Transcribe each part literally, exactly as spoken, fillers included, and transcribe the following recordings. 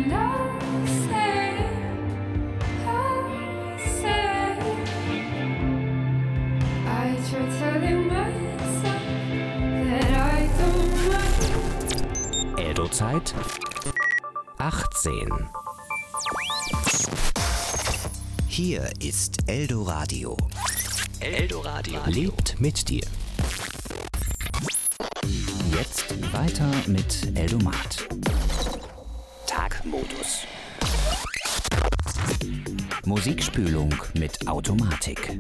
Eldo-Zeit achtzehn. Hier ist Eldoradio. Eldoradio lebt mit dir. Jetzt weiter mit Eldomat. Tagmodus. Musikspülung mit Automatik.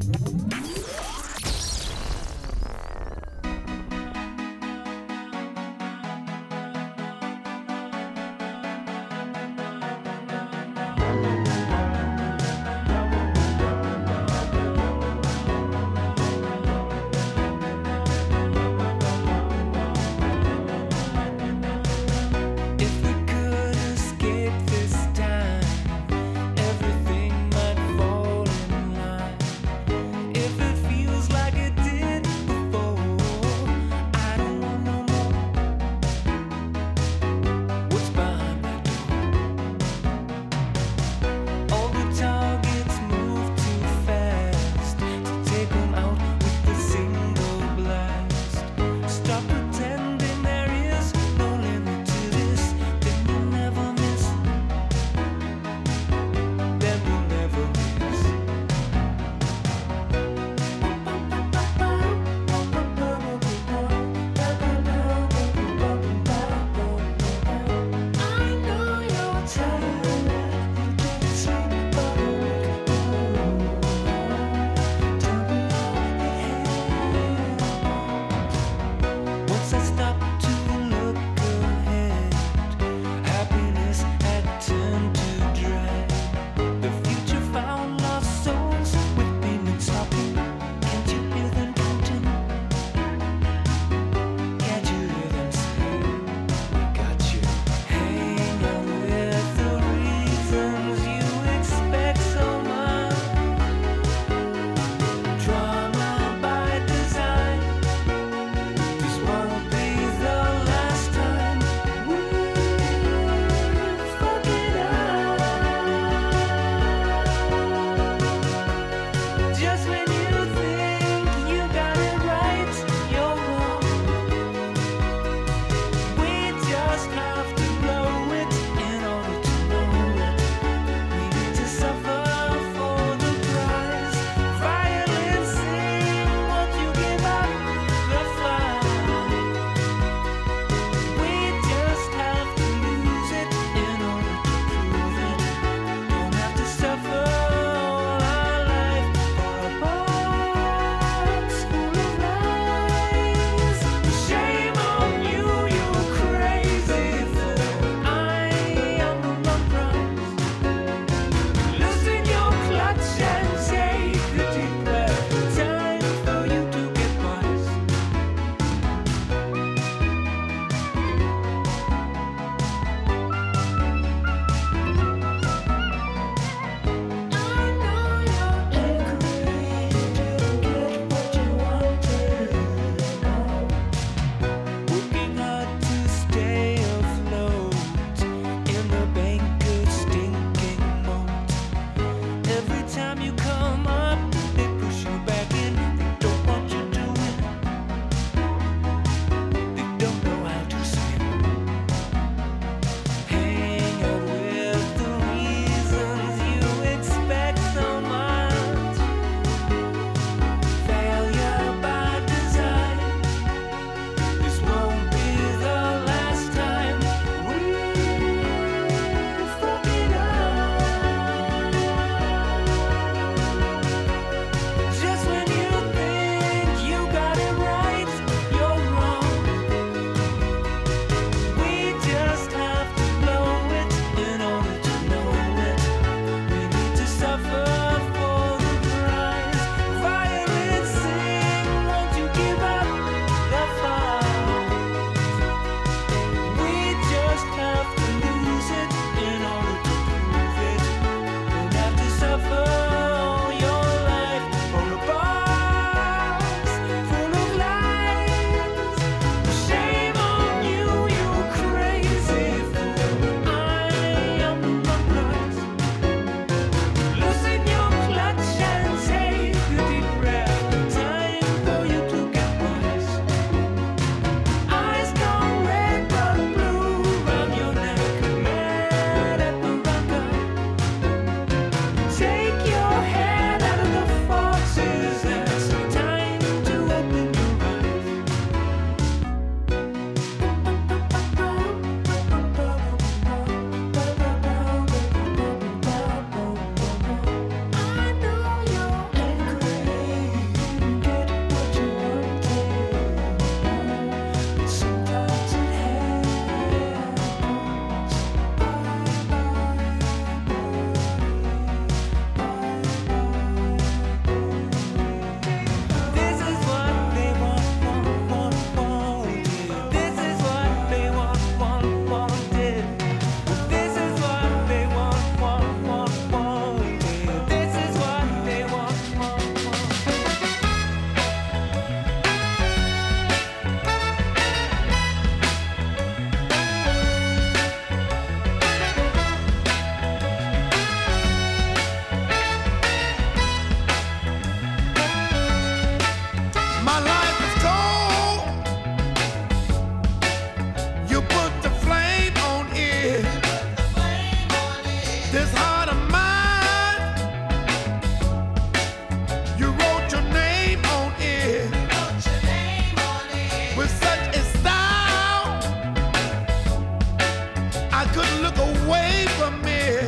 away from me.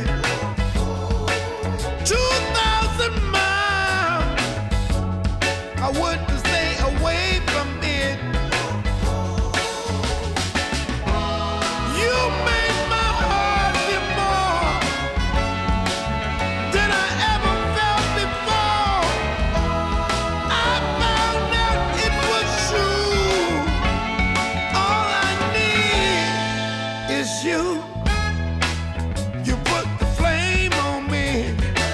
Two thousand miles I wouldn't stay away from it. You made my heart beat more than I ever felt before. I found out it was true. All I need is you. You put the flame on me.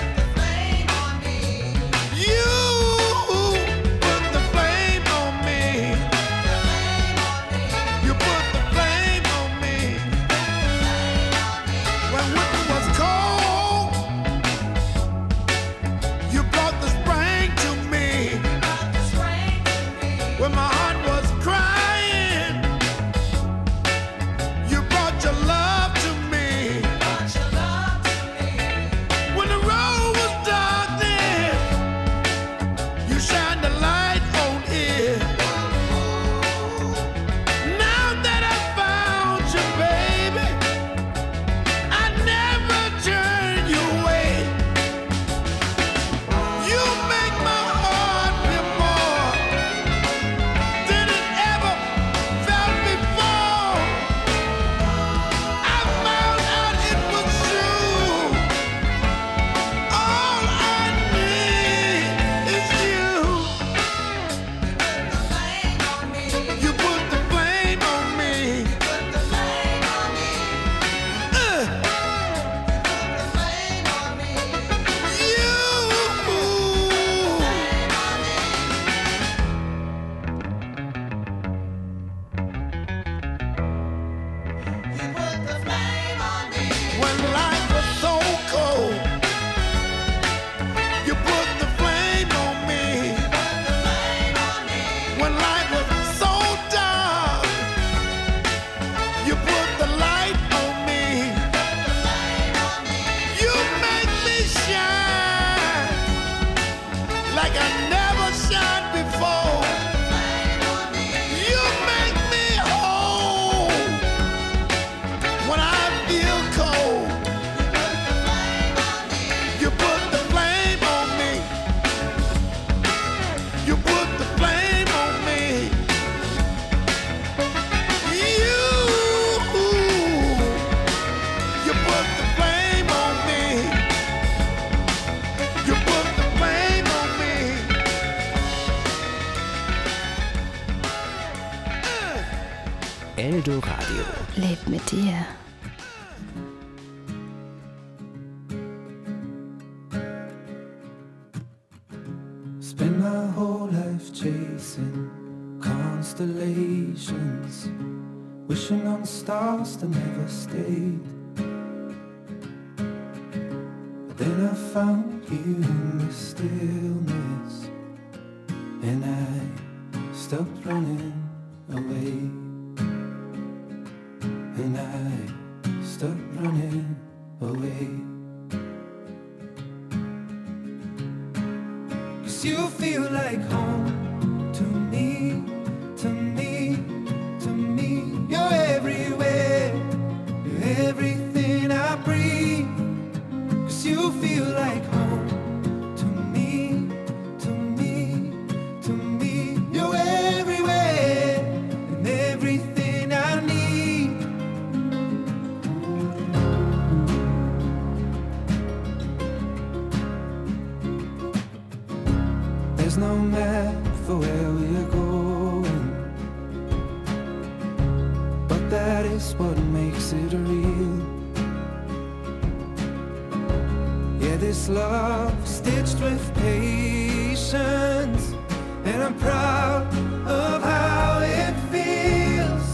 You put the flame on me. You put the flame on me. When winter was cold, you brought the spring to me. When my heart was crying, you brought your love to me. When the road was darkness, you shined the light on it. Now that I found you, baby, I never turn you away. You make my heart beat more than it ever felt before. I found out it was true. All I need is you. You put the flame on me. Uh. When life was so cold, you put the flame on me. When life was so dark, you put the light on me. You make me shine like I never shined before. You make me whole when I feel cold. You put the flame on me. You put the flame on me. You, you put the flame on me. You put the flame on me. Eldo Radio. Lebt mit dir. Spend my whole life chasing constellations, wishing on stars that never stayed. But then I found you in the stillness, and I stopped running away. And I stopped running away. 'Cause you feel like home to me, to me, to me. You're everywhere, you're everything I breathe. 'Cause you feel like home to me, to me, to me. You're everywhere and everything I need. There's no map for where we're going, but that is what makes it real. Yeah, this love stitched with patience, and I'm proud of how it feels.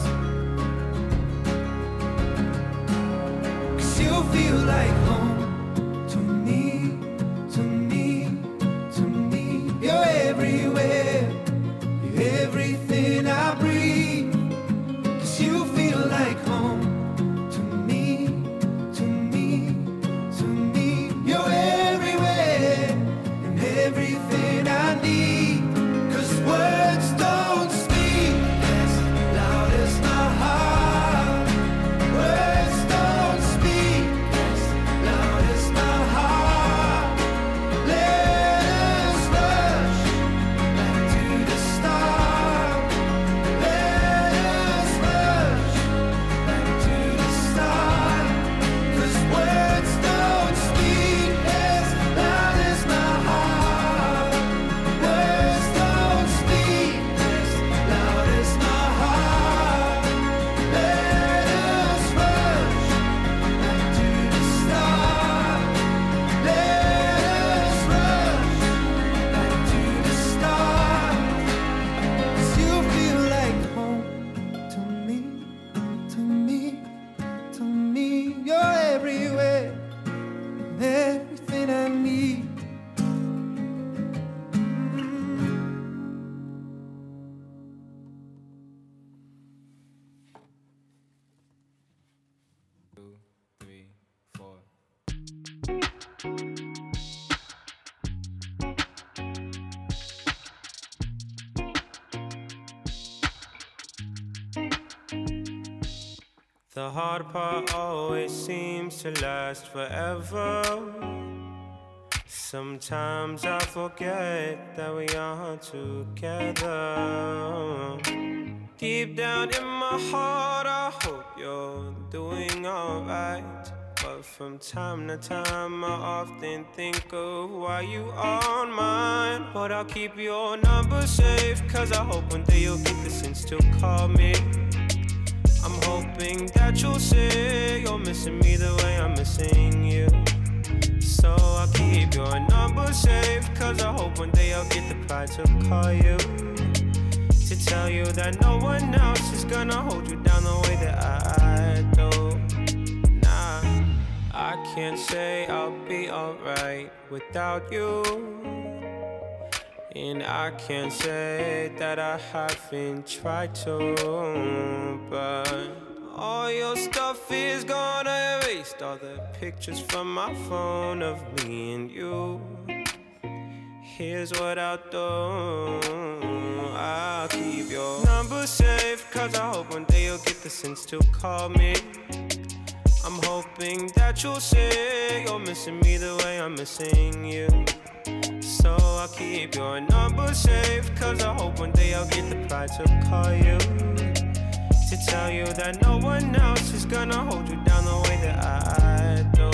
'Cause you feel like home to me, to me, to me. You're everywhere, you're everything I breathe. 'Cause you feel like home to me, to me, to me. You're everywhere and everything I need. 'Cause words don't speak as loud as my heart. Words don't speak The hard part always seems to last forever. Sometimes I forget that we are together. Deep down in my heart, I hope you're doing alright. But from time to time, I often think of why you aren't mine. But I'll keep your number safe, cause I hope one day you'll get the sense to call me. I'm hoping that you'll say you're missing me the way I'm missing you. So I'll keep your number safe, cause I hope one day I'll get the pride to call you, to tell you that no one else is gonna hold you down the way that I do. Nah, I can't say I'll be alright without you, and I can't say that I haven't tried to, but all your stuff is gonna erase all the pictures from my phone of me and you. Here's what I'll do, I'll keep your number safe, cause I hope one day you'll get the sense to call me. I'm hoping that you'll say you're missing me the way I'm missing you. So I'll keep your number safe, cause I hope one day I'll get the pride to call you, to tell you that no one else is gonna hold you down the way that I do.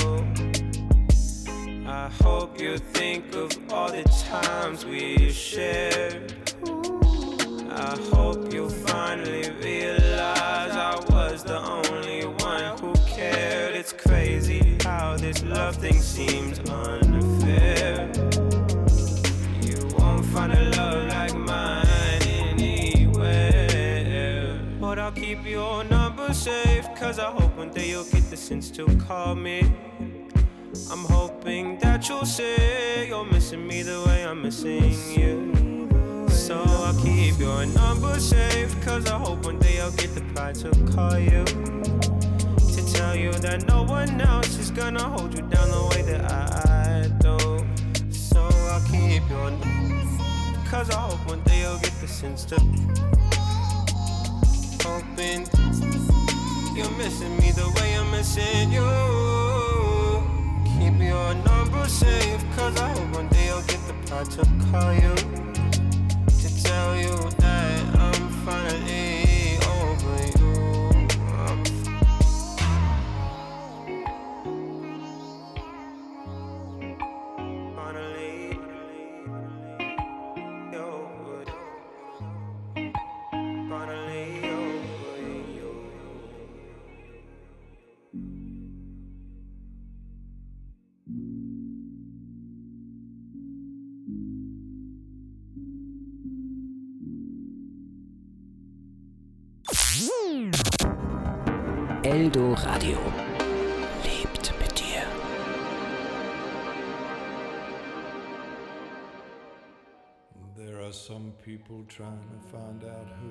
I hope you think of all the times we shared. I hope you finally realize I was the only one who cared. It's crazy how this love thing seems unfair. You won't find a love like mine anywhere. But I'll keep your number safe, cause I hope one day you'll get the sense to call me. I'm hoping that you'll say you're missing me the way I'm missing you. So I'll keep your number safe, cause I hope one day I'll get the pride to call you, to tell you that no one else is gonna hold you down the way that I do. So I'll keep your number, cause I hope one day you'll get the sense to, hoping you're missing me the way I'm missing you. Keep your number safe, cause I hope one day I'll get the pride to call you, to tell you that I'm finally over you. I'm finally over you. Finally over you. Eldo Radio lebt mit dir. There are some people trying to find out who.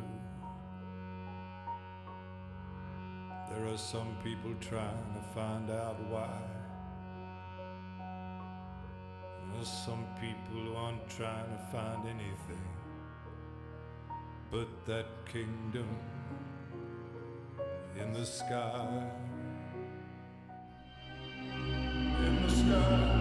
There are some people trying to find out why. There's some people who aren't trying to find anything but that kingdom in the sky. In the sky.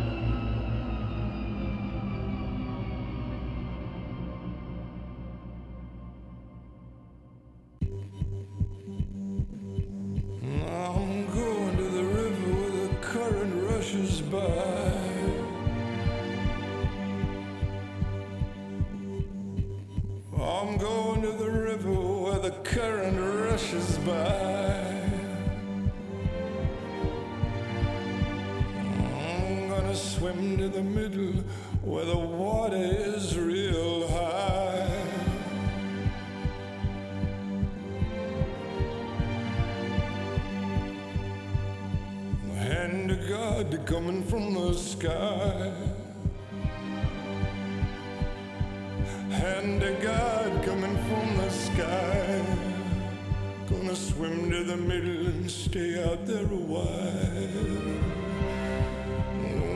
I'm going to the river where the current rushes by. I'm going to the river where the current rushes by. I'm gonna swim to the middle where the water is real high. Hand of God coming from the sky. Hand of God coming from the sky. Gonna swim to the middle and stay out there a while.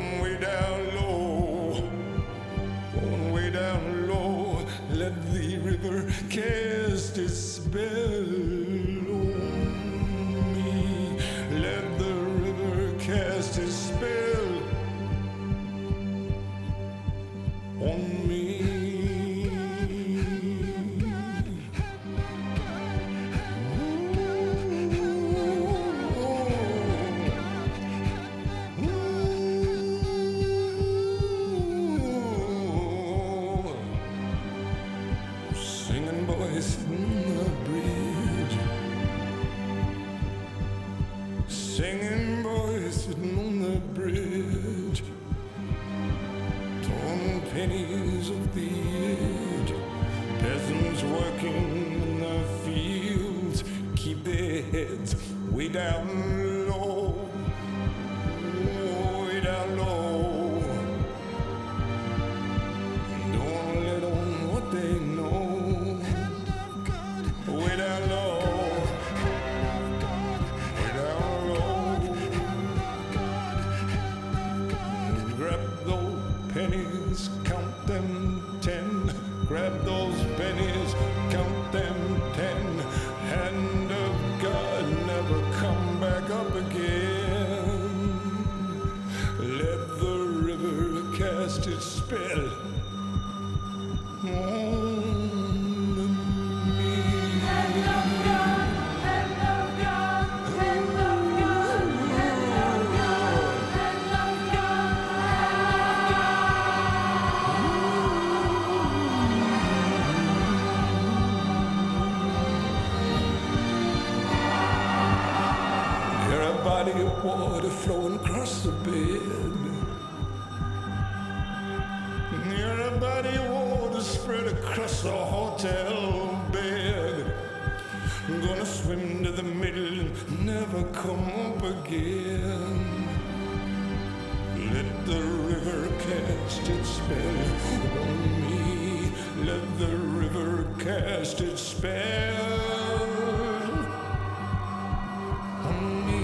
beard. Peasants working in the fields keep their heads way down low, way down low. Don't let on what they know. Way down low, way down low. Grab those pennies, count them ten. Grab those pennies, count them ten. Hand of God, never come back up again. Let the river cast its spell on me. Hand of God, hand of God, hand of God, hand of God, hand of God, Hear a body of water flowing across the bed. Hear a body of water spread across the hotel bed. I'm gonna swim to the middle and never come up again. Let the river cast its spell on me. Let the river cast its spell on me.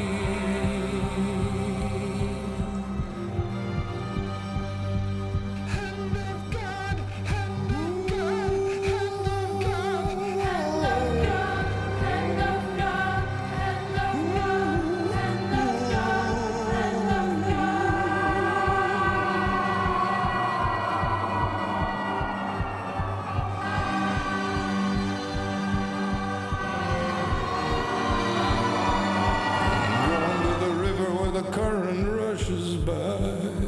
Hand of God, hand of God, hand of God, hand of God, hand of God, hand of God, hand of God, hand of Going to the river where the current rushes by.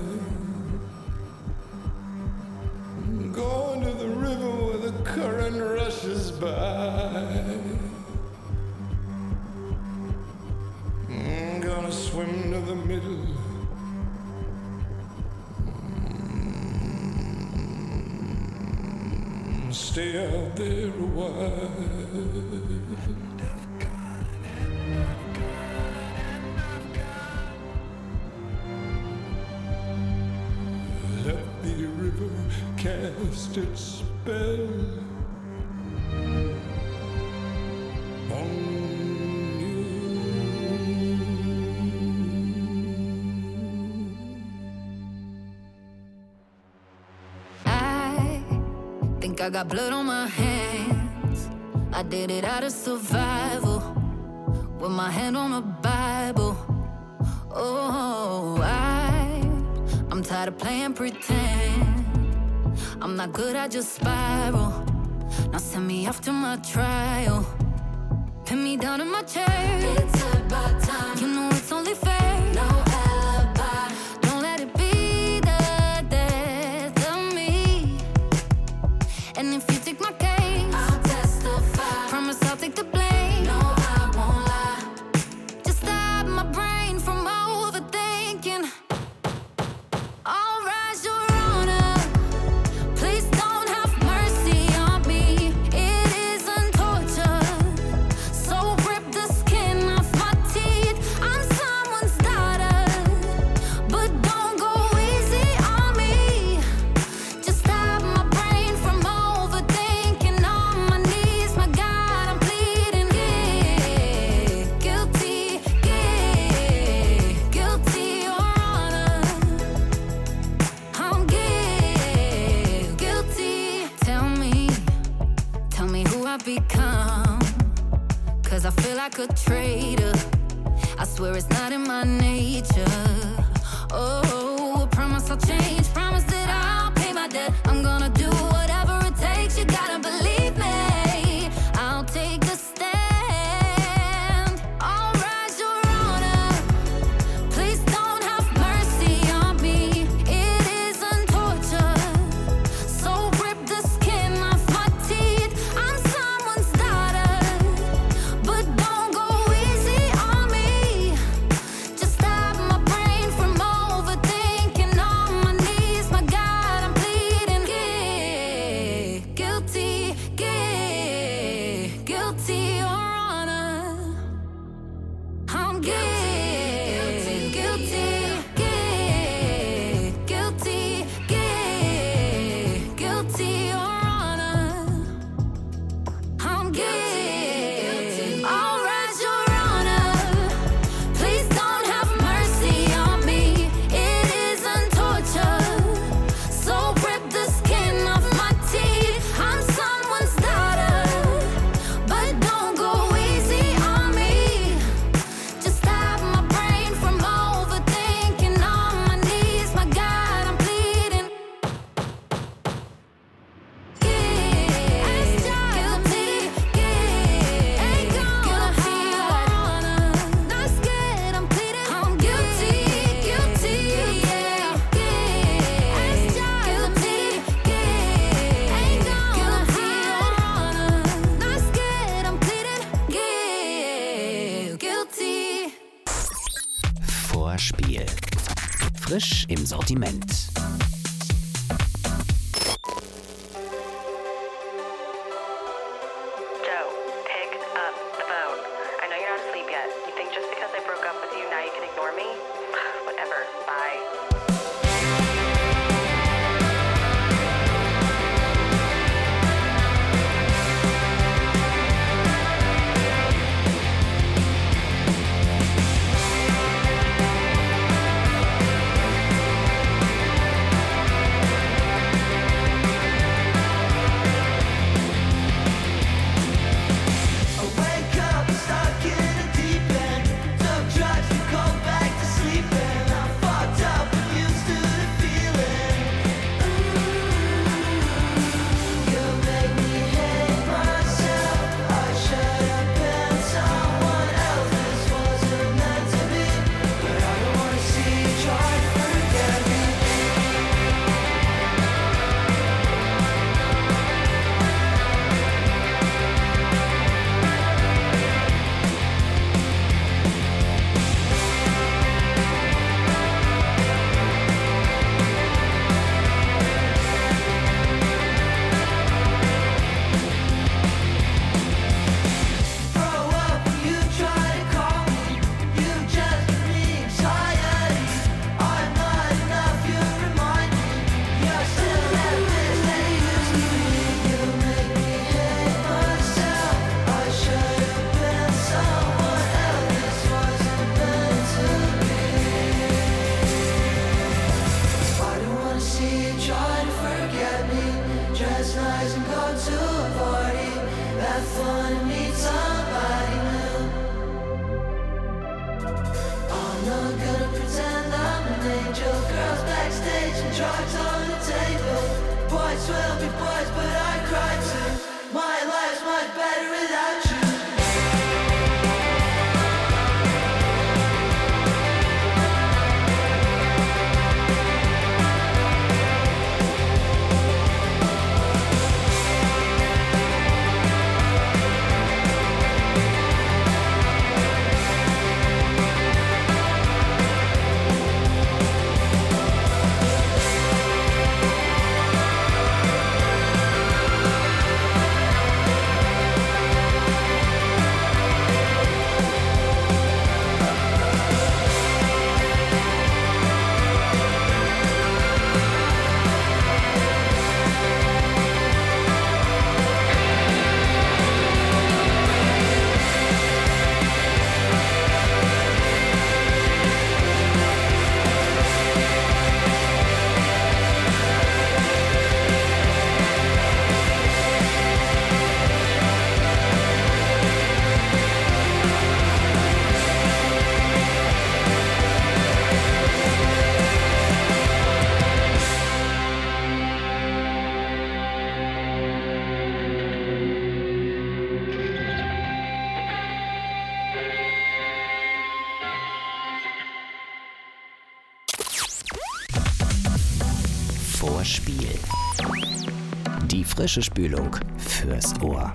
Going to the river where the current rushes by. I'm gonna swim to the middle. Mm, Stay out there a while. Let the river cast its spell on you. I think I got blood on my hands. I did it out of survival, with my hand on a Bible. Oh, I, I'm tired of playing pretend. I'm not good, I just spiral. Now send me off to my trial. Pin me down in my chair. It's about time. You know it's only fair. No alibi. Don't let it be the death of me. And if you take my case, I'll testify. Promise I'll take the blame. No, I won't lie. Just stop my brain from overthinking. I'll rise your honor. Please don't have mercy on me. It isn't torture. So rip the skin off my teeth. I'm someone's daughter. But don't go easy on me. Just stop my brain from overthinking. On my knees, my God, I'm pleading. Yeah, guilty, yeah, guilty, your honor. I'm guilty, guilty. Tell me, tell me who I've become. Cause I feel like a traitor. I swear it's not in my nature. Oh, I promise I'll change. Promise that I'll pay my debt. I'm gonna do whatever it takes. You gotta believe me. I'll take a stand. I'll rise your honor. Please don't have mercy on me. It isn't torture. So rip the skin off my teeth. I'm someone's daughter. But don't go easy on me. Just stop my brain Vorspiel. Frisch im Sortiment. Joe, pick up the phone. I know you're not asleep yet. You think just because I broke up with you, now you can ignore me? Whatever. Bye. Vorspiel. Die frische Spülung fürs Ohr.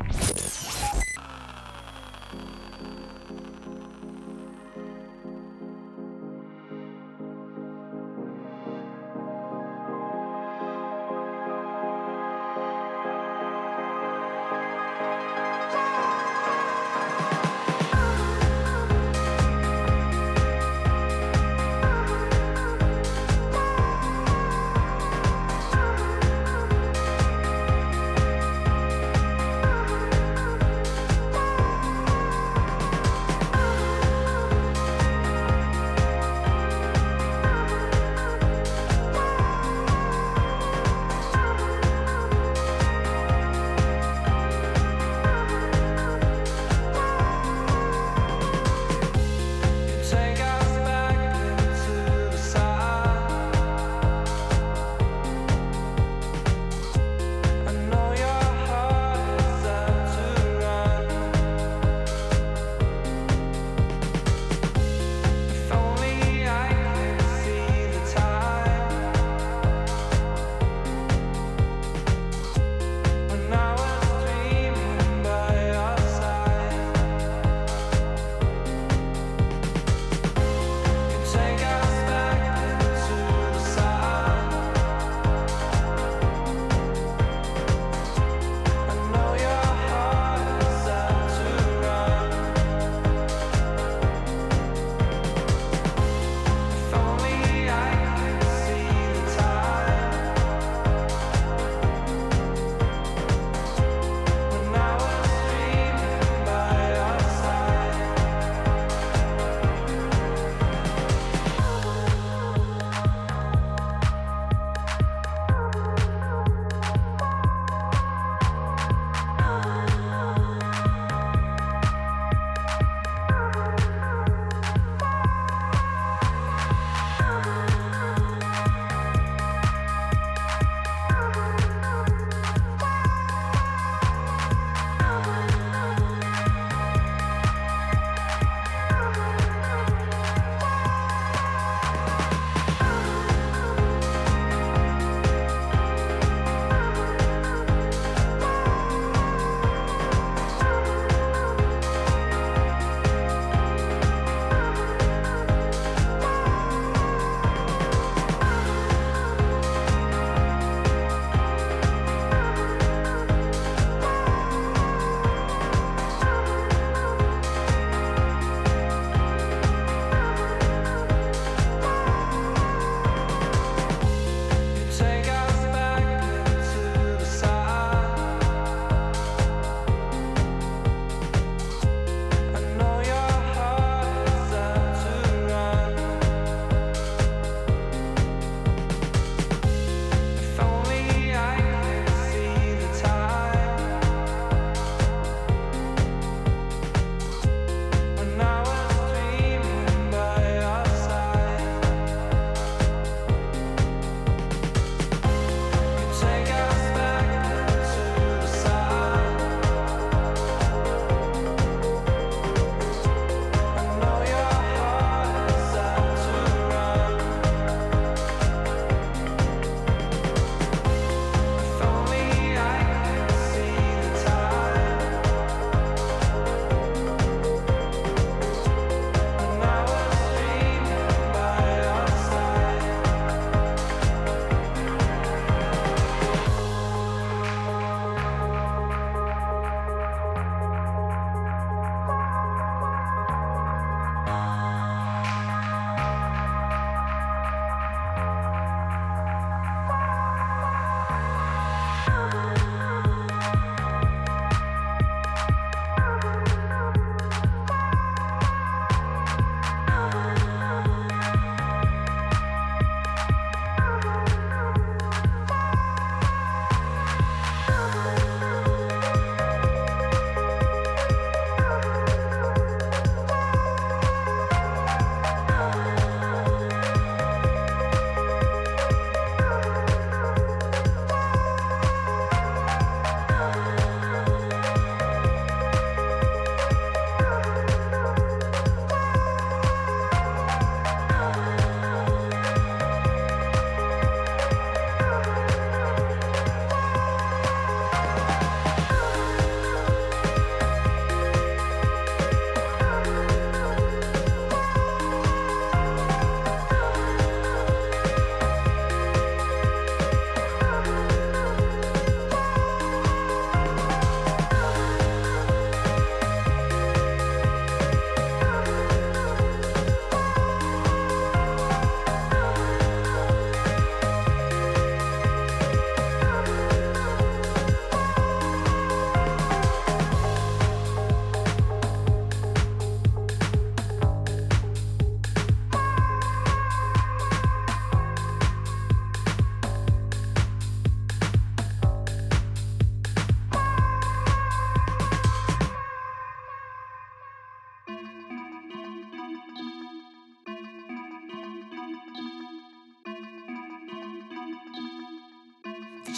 Thank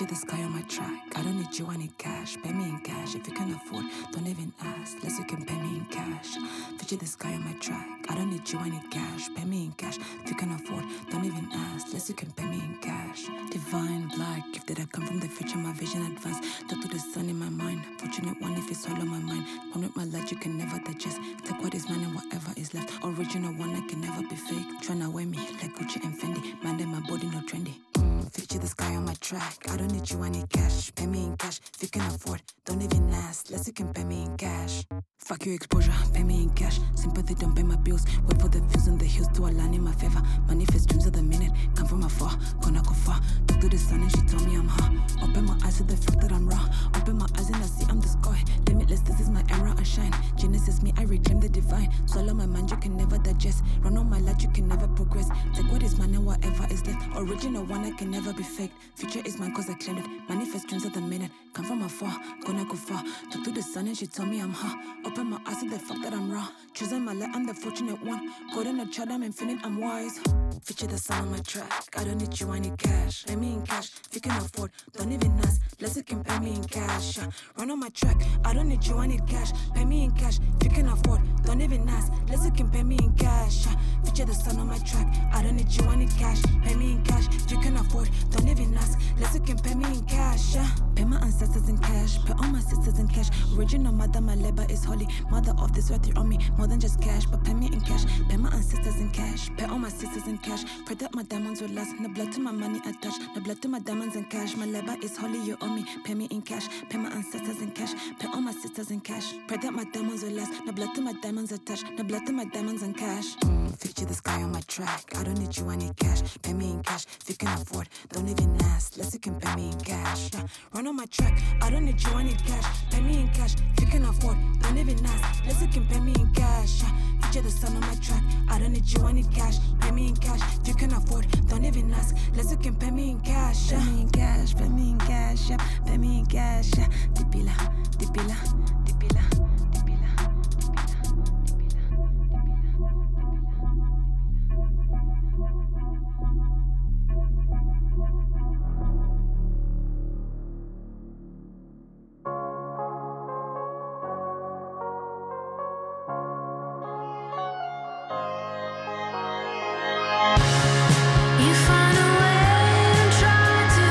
Feature the sky on my track. I don't need you, I need cash. Pay me in cash. If you can afford, don't even ask. Less you can pay me in cash. Feature the sky on my track. I don't need you, I need cash. Pay me in cash. If you can afford, don't even ask. Less you can pay me in cash. Divine black, gifted I come from the future, my vision advanced. Talk to the sun in my mind. Fortunate one if you swallow my mind. One with my life you can never digest. Take what is mine and whatever is left. Original one that can never be fake. Tryna wear me like Gucci and Fendi. Man, my body no trendy. Mm, feature the sky on my track. I don't need you, I need cash. Pay me in cash if you can afford. Don't even ask, less you can pay me in cash. Fuck your exposure, pay me in cash. Sympathy don't pay my bills. Wait for the views on the hills to align in my favor. Manifest dreams of the minute, come from afar, gonna go far. Talk to the sun and she told me I'm hot. Open my eyes to the fact that I'm raw. Open my eyes and I see I'm the sky. Limitless, this is my era, I shine. Genesis me, I reclaim the divine. Swallow my mind, you can never digest. Run on my life, you can never progress. Take what is mine and whatever is left. Original one, I can never be faked. Future is mine cause I claimed it. Manifest dreams of the minute, come from afar, gonna go far. Talk to the sun and she told me I'm hot. Open my eyes to the fact that I'm raw. Choosing my light, I'm the fortunate one. Golden a child, I'm infinite, I'm wise. Feature the sun on my track. I don't need you, I need cash. Pay me in cash if you can afford. Don't even ask, less you can pay me in cash. Run on my track. I don't need you, I need cash. Pay me in cash if you can afford. Don't even ask, less you can pay me in cash. Feature the sun on my track. I don't need you, I need cash. Pay me in cash if you can afford. Don't even ask, less you can pay me in cash. Pay my ancestors in cash. Pay all my sisters in cash. Original mother, my labor is holy. Mother of this earth, you owe me more than just cash, but pay me in cash. Pay my ancestors in cash. Pay all my sisters in cash. Pray that my diamonds will last. No blood to my money attached. No blood to my diamonds in cash. My labor is holy, you owe me. Pay me in cash. Pay my ancestors in cash. Pay all my sisters in cash. Pray that my diamonds will last. No blood to my diamonds attached. No blood to my diamonds in cash. Mm, feature the sky on my track. I don't need you, I need cash. Pay me in cash if you can afford. Don't even ask, less you can pay me in cash. Yeah. Run on my track. I don't need you, I need cash. Pay me in cash if you can afford. Don't even ask, less you can pay me in cash. Yeah. Feature the sun on my track. I don't need you, I need cash. Pay me in cash if you can afford. Don't even ask, less you can pay me in cash. Yeah. Pay me in cash, pay me in cash, yeah. Pay me in cash, yeah. Dipila, dipila, dipila. You find a way and try to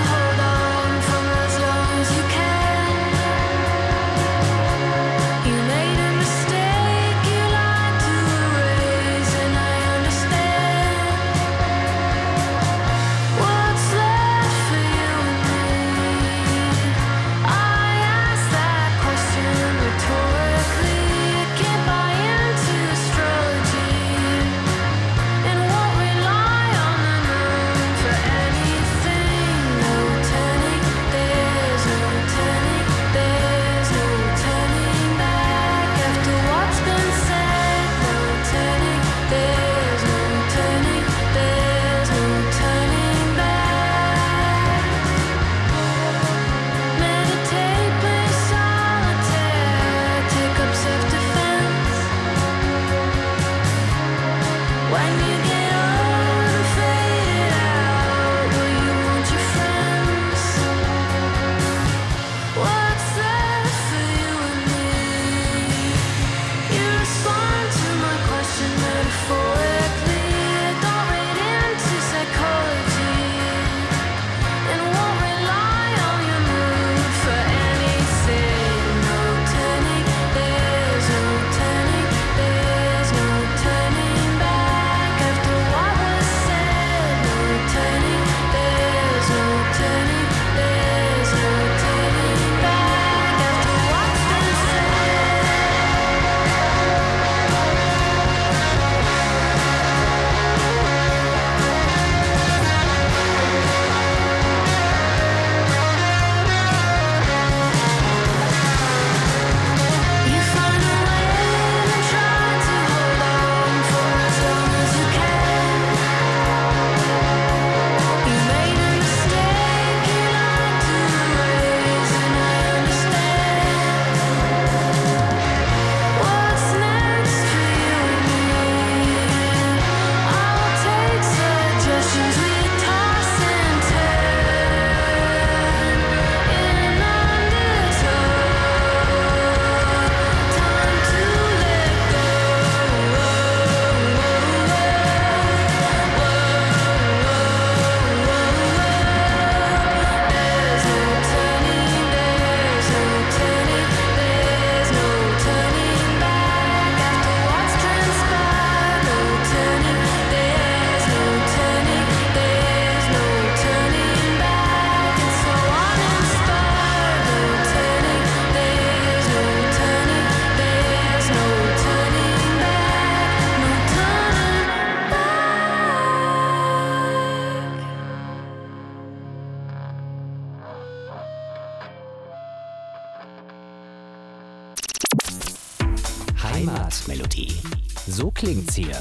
Heimatmelodie. So klingt's hier.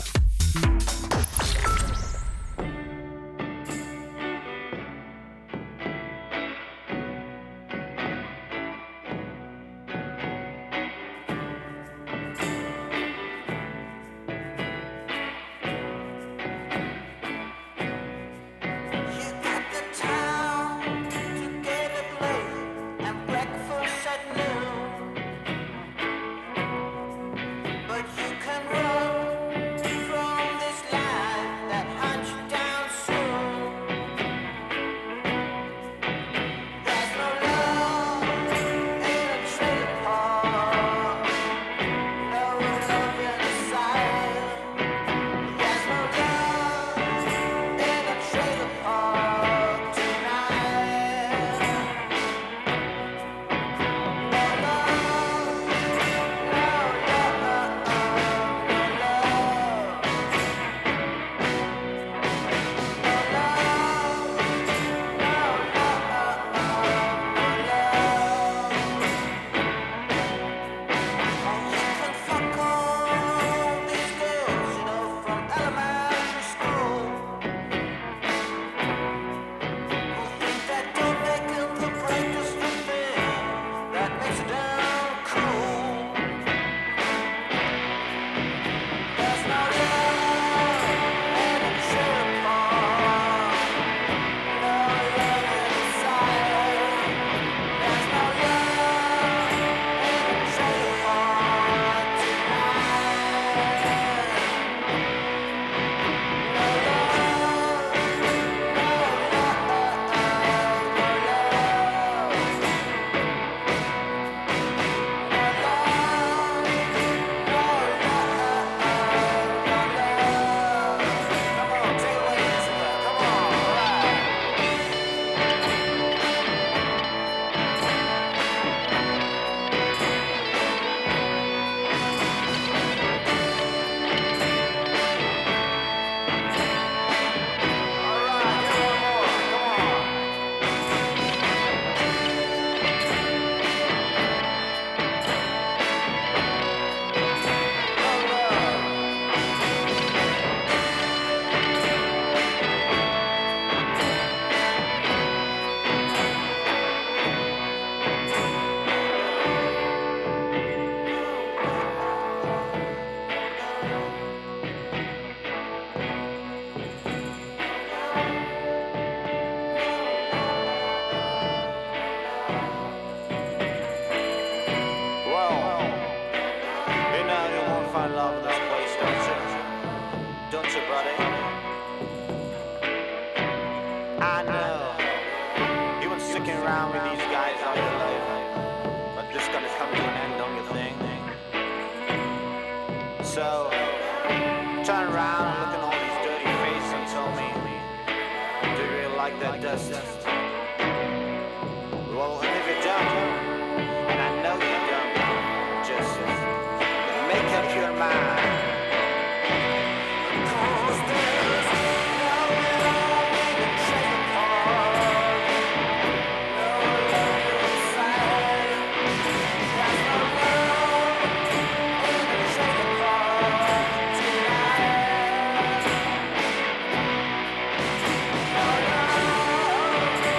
Oh,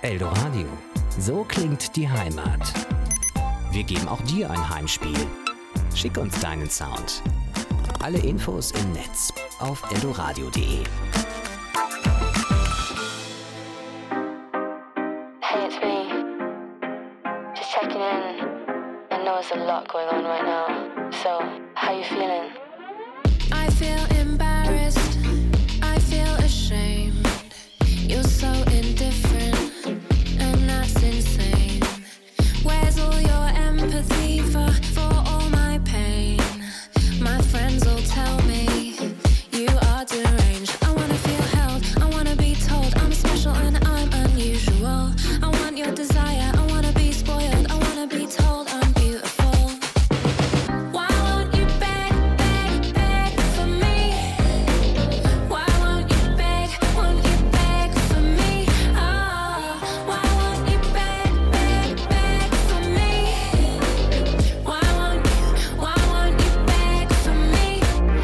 Eldoradio. So klingt die Heimat. Wir geben auch dir ein Heimspiel. Schick uns deinen Sound. Alle Infos im Netz auf eldoradio punkt de. Hey, it's me. Just checking in. I know there's a lot going on right now. So, how you feeling? I feel embarrassed. I feel ashamed. You're so indifferent, and that's insane. Where's all your empathy for, for all my pain? My friends all tell me you are deranged. I wanna feel held, I wanna be told I'm special and I'm unusual. I want your desire, I wanna be spoiled, I wanna be told I'm beautiful. Why won't you beg, beg, beg for me? Why won't you beg, won't you beg for me? Oh, why won't you beg, beg, beg for me? Why won't you, why won't you beg for me?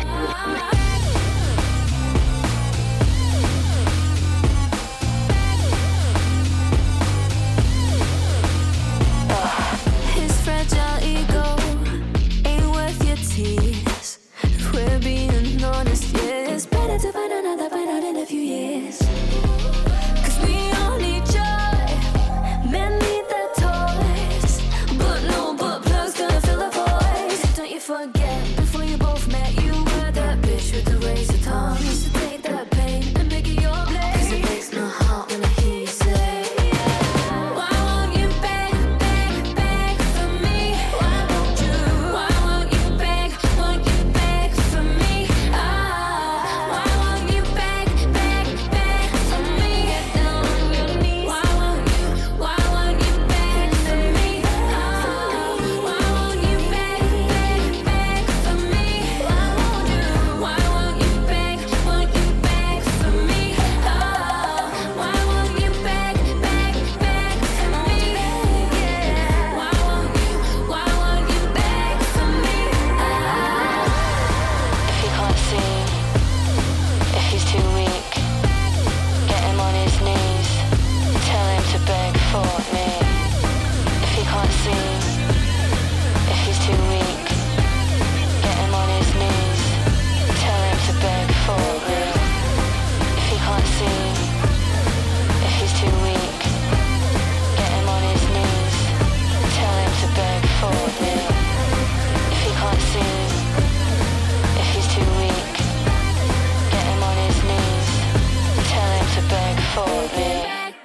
His fragile ego ain't worth your tears. If we're being honest, yeah, it's better to find another fight out in a few years. Cause we all need joy, men need their toys. But no butt plugs gonna fill the void. Don't you forget, before you both met, you were that bitch with the razor tongue. Used to take that pain and make it your blade. Cause it breaks my heart when I hear you say, why won't you beg, beg, beg for me? Why won't you? Why won't you beg, won't you beg for me? Ah, why won't you beg, beg, beg for me? Get down on your knees. Why won't you? Why won't you beg for me? Ah, why won't you beg, beg, beg for me? Why won't you? Why won't you beg, won't you beg for me? Ah, why won't you beg, beg, beg for me? Yeah. Why won't you? Why won't you beg for me? Ah. If he can't see, if he's too weak, get him on his knees. Tell him to beg for me. If he can't see, if he's too weak, get him on his knees. Tell him to beg for me. If he can't see, if he's too weak, get him on his knees. Tell him to beg for me. If he can't see, if he's too weak, get him on his knees. Tell him to beg for me.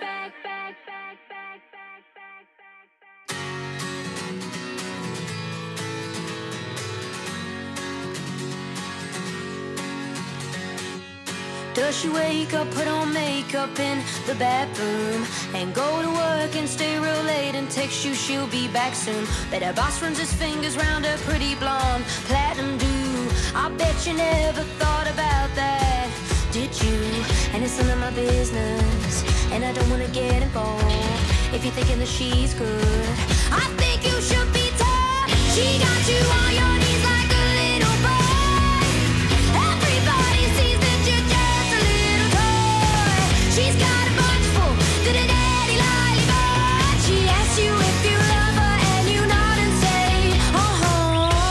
Does she wake up, put on makeup in the bathroom, and go to work and stay real late and text you she'll be back soon? Bet her boss runs his fingers round her pretty blonde platinum do. I bet you never thought about that, did you? And it's none of my business, and I don't wanna get involved if you're thinking that she's good. I think you should be tough. She got you on your knees like a little boy. Everybody sees that you're just a little toy. She's got a bunch full, did a daddy lollipop. She asks you if you love her and you nod and say, uh-huh.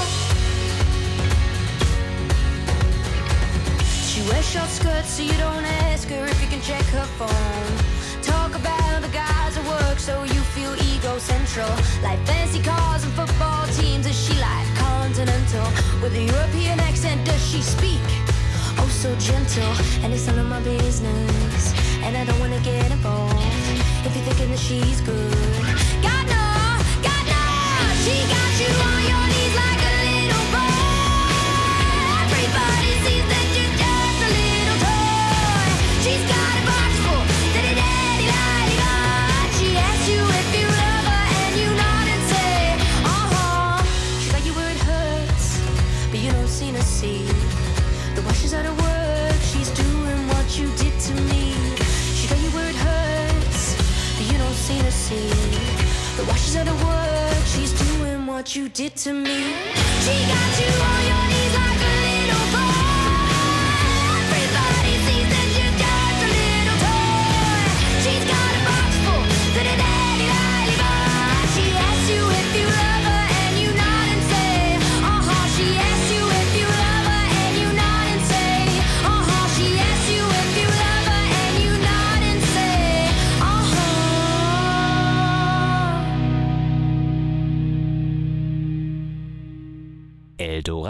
She wears short skirts so you don't ask her if you can check her phone. Talk about the guys at work so you feel ego-central. Like fancy cars and football teams, is she like continental? With a European accent, does she speak? Oh, so gentle, and it's none of my business, and I don't wanna get involved if you're thinking that she's good. God no, God no, she got you on your knees like a little boy. Everybody sees that you're just a little toy. She's got a box full, daddy daddy lollipop. She asks you if you love her and you nod and say, uh-huh. She got you where it hurts, but you don't seem to see the while she's out of work, she's doing what you did to me. She got you where it hurts, but you don't seem to see the while she's out of work, she's doing what you did to me. She got you on your knees like a little boy. Everybody sees that you're just a little toy. She's got a box full,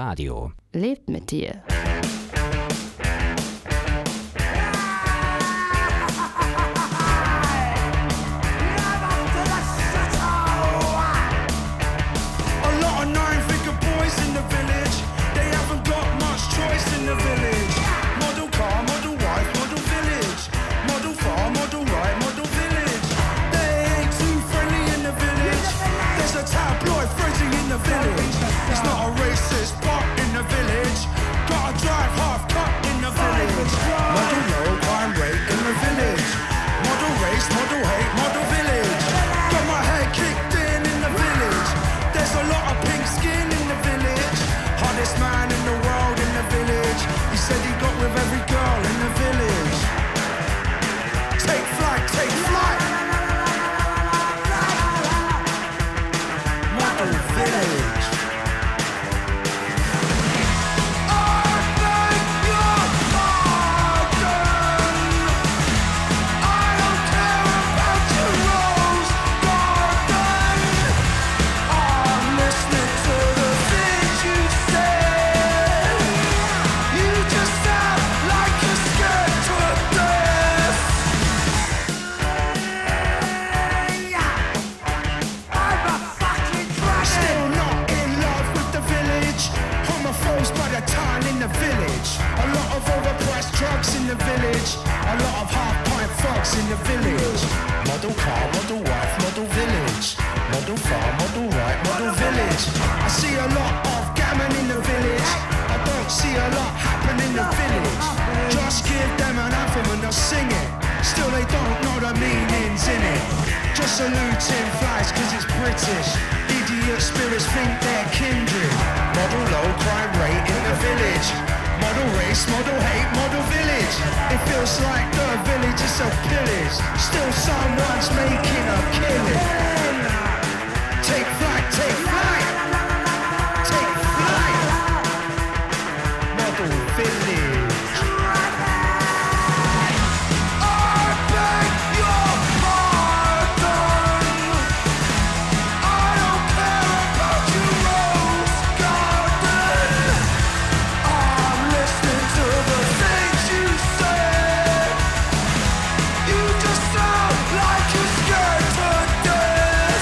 Radio. Lebt mit dir. A lot of nine-figure boys in the village. They haven't got much choice in the village. Model car, model wife, model village. Model farm, model right, model village. They ain't too friendly in the village. There's a tabloid frenzy in the village. It's not a racist part in the village. Gotta drive half cut in the village. Model low crime rate in the village. Model race, model hate, model village. Got my head kicked in in the village. There's a lot of pink skin in the village. Hottest man in the world in the village. He said he got with every girl in the village. Take flight, take flight. Model village. In the village, a lot of half-pint thugs in the village. Model car, model wife, model village. Model farm, model right, model village. I see a lot of gammon in the village. I don't see a lot happen in the village. Just give them an anthem and they'll sing it. Still they don't know the meanings in it. Just saluting flies cause it's British. Idiot spirits think they're kindred. Model low crime rate in the village. Model race, model hate, model village. It feels like the village is a pillage. Still someone's making a killing. Take flight, take flight. Take flight. Model village. I beg your pardon. I don't care about your rose garden. I'm listening to the things you say. You just sound like you're scared to death.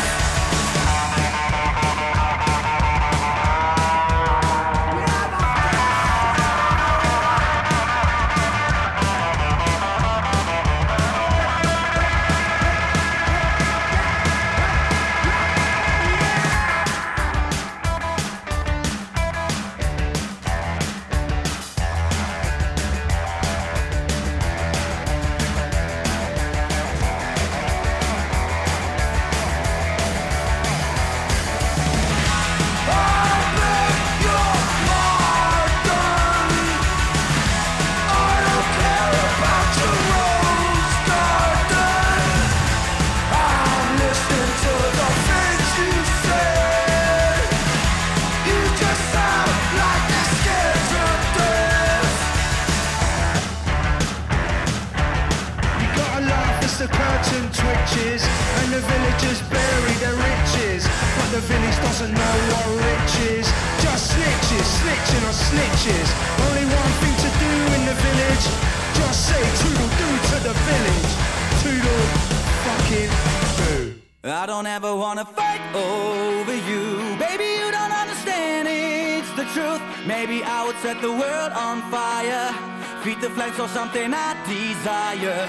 The curtain twitches and the villagers bury their riches, but the village doesn't know what rich is. Just snitches, snitching on snitches. Only one thing to do in the village. Just say toodle-doo to the village. Toodle fucking doo. I don't ever wanna fight over you. Baby, you don't understand, it's the truth. Maybe I would set the world on fire. Feed the flames for something I desire.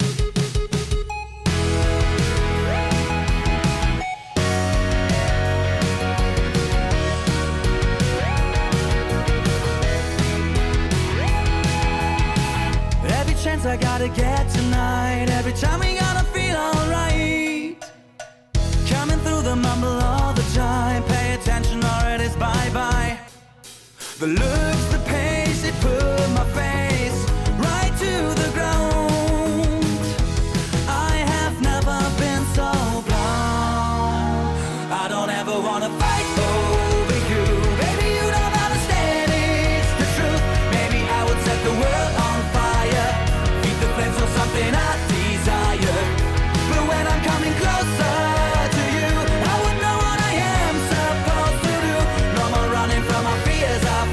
Chance I gotta get tonight. Every time we gotta feel alright. Coming through the mumble all the time. Pay attention or it is bye-bye. The looks, the pace, it put my face right to the ground. I have never been so blind. I don't ever wanna fight over you. Baby, you don't understand, it's the truth. Maybe I would set the world on fire. So something I desire. But when I'm coming closer to you, I would know what I am supposed to do. No more running from my fears, I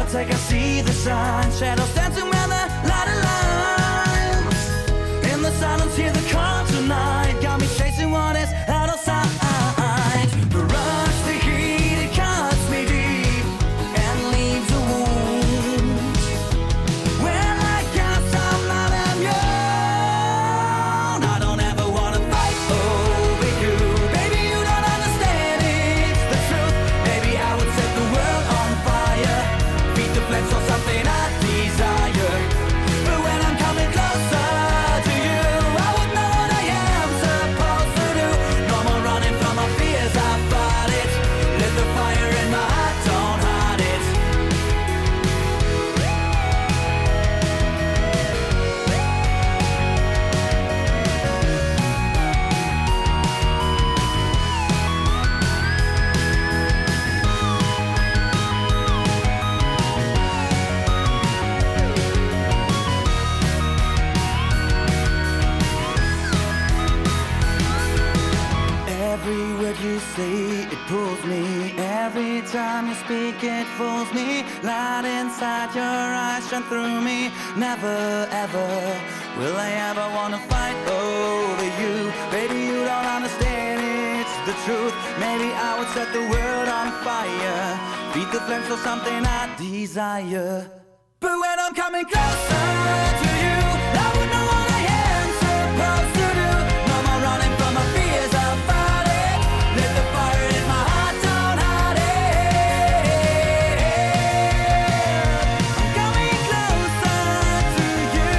take, I see the signs. Shadows dancing around the light lines. In the silence, hear the call tonight. Got me chasing what is out of sight. The rush, the heat, it cuts me deep and leaves a wound. When I guess I'm not immune, I don't ever wanna fight over you. Baby, you don't understand, it's the truth. Maybe I would set the world on fire, beat the flames for something I desire. But when I'm coming closer to you, I would know what I am supposed to do. No more running from my fears, I fight it. Lit the fire in my heart, don't hide it. Every word you say, it pulls me. Every time you speak, it fools me. Light inside your eyes shine through me. Never, ever will I ever wanna fight over you. Baby, you don't understand, it's the truth. Maybe I would set the world on fire, beat the flames for something I desire. But when I'm coming closer to you, I would know what I am supposed to do. No more running from my fears, I'll fight it. Lit the fire in my heart, don't hide it. I'm coming closer to you.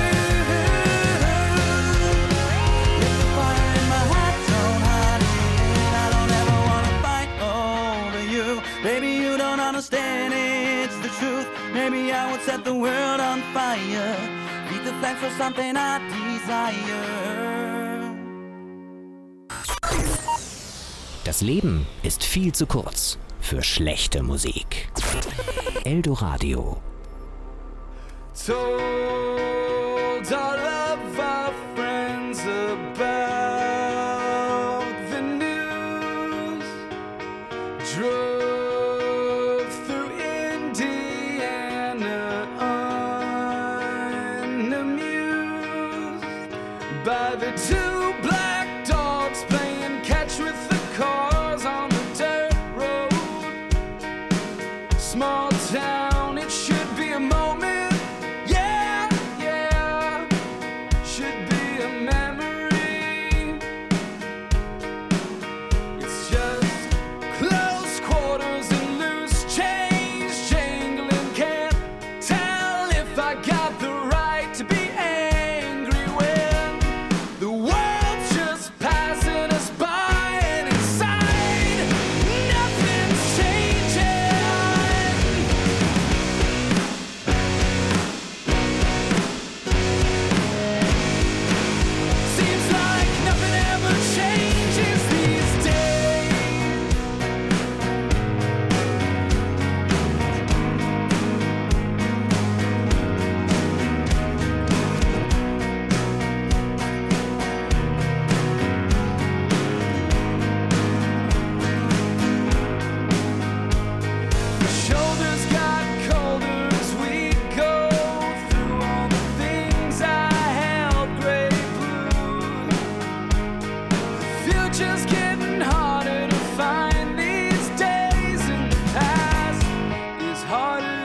Lit the fire in my heart, don't hide it. I don't ever wanna fight over you. Baby, you don't understand, it's the truth. Maybe I would set the world on fire, beat the flames for something I desire. Das Leben ist viel zu kurz für schlechte Musik. Eldoradio. Told all of our friends about the news. Drove through Indiana unamused by the two black dogs playing catch with the cars on the dirt road. Small town, it should be a moment. Yeah, yeah, should be a memory. It's just close quarters and loose change jangling. Can't tell if I got the right to be angry when the world's just passing us by and inside nothing's changing. Seems like nothing ever changes these days. The shoulders got colder as we go through all the things I held gray blue. The future's getting harder to find these days, and the past is harder